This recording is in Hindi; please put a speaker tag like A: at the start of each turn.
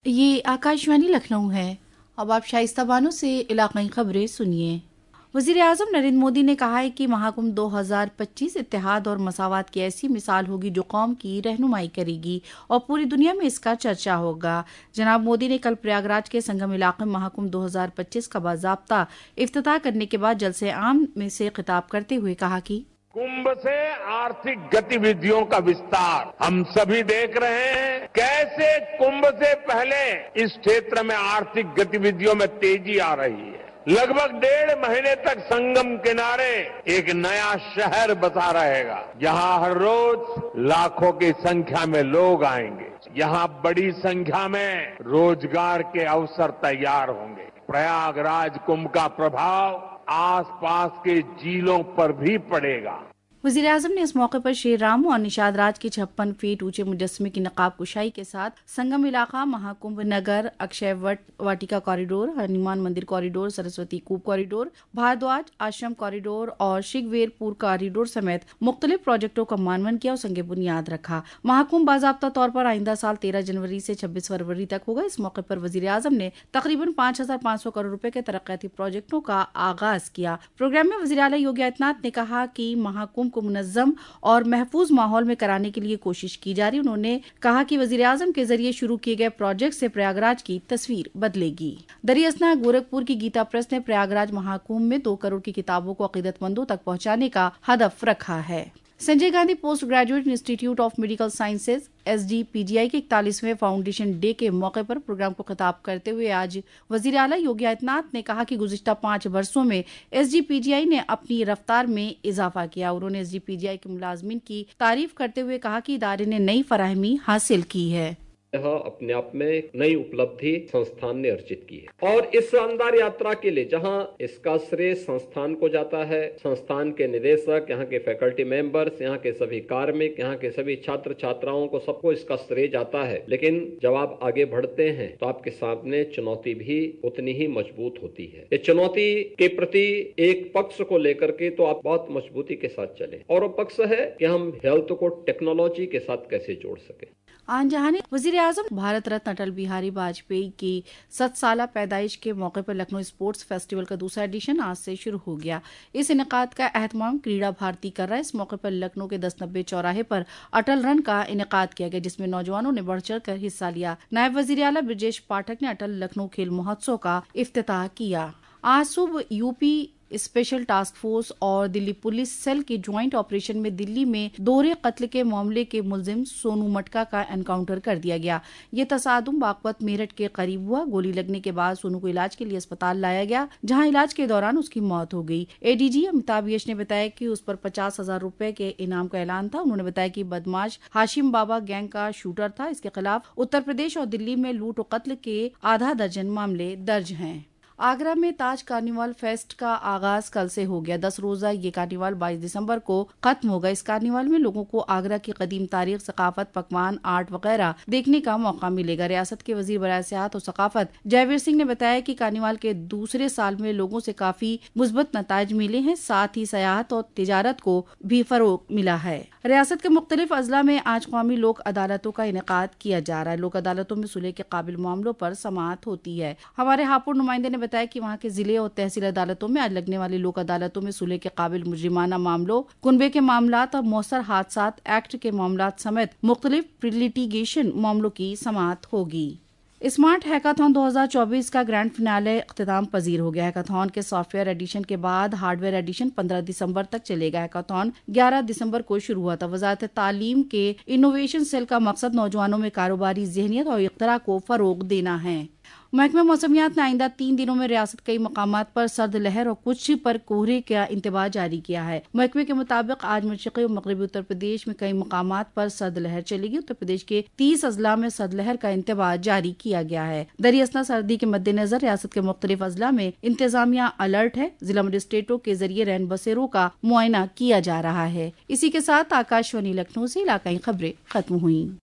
A: ये आकाशवाणी लखनऊ है। अब आप शाइस्ता बानो से इलाकाई खबरें सुनिए। वजीर आजम नरेंद्र मोदी ने कहा है कि महाकुंभ 2025 इत्तेहाद और मसावात की ऐसी मिसाल होगी जो कौम की रहनुमाई करेगी और पूरी दुनिया में इसका चर्चा होगा। जनाब मोदी ने कल प्रयागराज के संगम इलाके में महाकुंभ 2025 का बाज़ाब्ता इफ्तिताह करने के बाद जलसे आम में से खिताब करते हुए कहा कि
B: कुंभ से आर्थिक गतिविधियों का विस्तार हम सभी देख रहे हैं। कैसे कुंभ से पहले इस क्षेत्र में आर्थिक गतिविधियों में तेजी आ रही है। लगभग 1.5 महीने तक संगम किनारे एक नया शहर बसा रहेगा। यहाँ हर रोज लाखों की संख्या में लोग आएंगे। यहाँ बड़ी संख्या में रोजगार के अवसर तैयार होंगे। प्रयागराज कुंभ का प्रभाव आसपास के जिलों पर भी पड़ेगा।
A: वजीर आजम ने इस मौके पर श्री राम और निषाद राज के 56 फीट ऊंचे मुजस्मे की नकाब कुशाई के साथ संगम इलाका, महाकुंभ नगर, अक्षय वट वाटिका कॉरिडोर, हनुमान मंदिर कॉरिडोर, सरस्वती कूप कॉरिडोर, भारद्वाज आश्रम कॉरिडोर और शिगवेरपुर कॉरिडोर समेत मुख्तलिफ प्रोजेक्टों का मानवन किया और संगे बुनियाद रखा। महाकुंभ बाज़ाब्ता तौर पर आइंदा साल 13 जनवरी से 26 फरवरी तक होगा। इस मौके पर वजीर आजम ने तकरीबन 5,500 करोड़ रुपए के तरक्याती प्रोजेक्टों का आगाज किया। प्रोग्राम में वज़ीर आला योगी आदित्यनाथ ने कहा कि महाकुंभ को मुनज़्ज़म और महफूज माहौल में कराने के लिए कोशिश की जा रही। उन्होंने कहा कि वज़ीर आज़म के जरिए शुरू किए गए प्रोजेक्ट से प्रयागराज की तस्वीर बदलेगी। दरियासना गोरखपुर की गीता प्रेस ने प्रयागराज महाकुंभ में 2 करोड़ की किताबों को अकीदतमंदों तक पहुंचाने का हदफ रखा है। Sanjay Gandhi post graduate institute of medical sciences SGPGI के 41वें फाउंडेशन डे के मौके पर प्रोग्राम को खिताब करते हुए आज वजीर आला योगी आदित्यनाथ ने कहा कि गुज़िश्ता 5 वर्षों में SGPGI ने अपनी रफ्तार में इजाफा किया। उन्होंने SGPGI के मुलाजमीन की तारीफ करते हुए कहा कि इदारे ने नई फराहमी हासिल की है।
C: यह अपने आप में एक नई उपलब्धि संस्थान ने अर्जित की है और इस शानदार यात्रा के लिए जहां इसका श्रेय संस्थान को जाता है, संस्थान के निदेशक, यहाँ के फैकल्टी मेंबर्स, यहाँ के सभी कार्मिक, यहाँ के सभी छात्र छात्राओं को सबको इसका श्रेय जाता है। लेकिन जब आप आगे बढ़ते हैं तो आपके सामने चुनौती भी उतनी ही मजबूत होती है। ये चुनौती के प्रति एक पक्ष को लेकर के तो आप बहुत मजबूती के साथ चलें और वो पक्ष है कि हम हेल्थ को टेक्नोलॉजी के साथ कैसे जोड़ सके।
A: आन जहां ने वजीर आजम भारत रत्न अटल बिहारी वाजपेयी की 7 साला पैदाइश के मौके पर लखनऊ स्पोर्ट्स फेस्टिवल का दूसरा एडिशन आज से शुरू हो गया। इस इनेकाद का एहतमाम क्रीड़ा भारती कर रहा है। इस मौके पर लखनऊ के 1090 चौराहे पर अटल रन का इनेकाद किया गया, जिसमें नौजवानों ने बढ़ चढ़ कर हिस्सा लिया। नायब वजीर आला ब्रजेश पाठक ने अटल लखनऊ खेल महोत्सव का इफ्तिताह किया। आज सुबह यूपी स्पेशल टास्क फोर्स और दिल्ली पुलिस सेल के ज्वाइंट ऑपरेशन में दिल्ली में दोहरे कत्ल के मामले के मुलजिम सोनू मटका का एनकाउंटर कर दिया गया। ये तसादुम बागपत मेरठ के करीब हुआ। गोली लगने के बाद सोनू को इलाज के लिए अस्पताल लाया गया, जहां इलाज के दौरान उसकी मौत हो गई। ADG अमिताभ यश ने बताया कि उस पर 50,000 रुपए के इनाम का ऐलान था। उन्होंने बताया कि बदमाश हाशिम बाबा गैंग का शूटर था। इसके खिलाफ उत्तर प्रदेश और दिल्ली में लूट और कत्ल के आधा दर्जन मामले दर्ज हैं। आगरा में ताज कार्निवाल फेस्ट का आगाज कल से हो गया। 10 रोजा ये कार्निवाल 22 दिसंबर को खत्म होगा। इस कार्निवाल में लोगों को आगरा की कदीम तारीख, सकाफत, पकवान, आर्ट वगैरह देखने का मौका मिलेगा। रियासत के वजीर बराए सियाहत और सकाफत जयवीर सिंह ने बताया कि कार्निवाल के दूसरे साल में लोगों से काफी मुस्बत नताइज मिले हैं। साथ ही सयाहत और तिजारत को भी फरोग मिला है। रियासत के मुख्तलिफ अजला में आज कौमी लोक अदालतों का इनेकाद किया जा रहा है। लोक अदालतों में सुलह के काबिल मामलों पर समाअत होती है। हमारे हापुड़ नुमाइंदे ने बताया कि वहां के जिले और तहसील अदालतों में आज लगने वाली लोक अदालतों में सुलह के काबिल मुजरिमाना मामलों, कुनबे के मामलात और मौसर हादसात एक्ट के मामलात समेत मुख्तलिफ लिटिगेशन मामलों की समाअत होगी। स्मार्ट हैकाथॉन 2024 का ग्रैंड फिनाले इख्तिताम पजीर हो गया। हैकाथॉन के सॉफ्टवेयर एडिशन के बाद हार्डवेयर एडिशन 15 दिसंबर तक चलेगा। हैकाथॉन 11 दिसंबर को शुरू हुआ था। वजारत तालीम के इनोवेशन सेल का मकसद नौजवानों में कारोबारी ज़हनियत और इख्तरा को फरोग देना है। महकमा मौसमियात ने आइंदा 3 दिनों में रियासत कई मकामात पर सर्द लहर और कुछ पर कोहरे का इंतबाह जारी किया है। महकमे के मुताबिक आज मशरक़ी और मगरबी उत्तर प्रदेश में कई मकामात पर सर्द लहर चलेगी। उत्तर प्रदेश के 30 अजला में सर्द लहर का इंतबाह जारी किया गया है। दरियासना सर्दी के मद्देनजर रियासत के मुख्तलिफ अजला में इंतजामिया अलर्ट है। जिला मजिस्ट्रेटों के जरिए रैन बसेरों का मुआयना किया जा रहा है। इसी के साथ आकाशवाणी लखनऊ से इलाकाई खबरें खत्म हुई।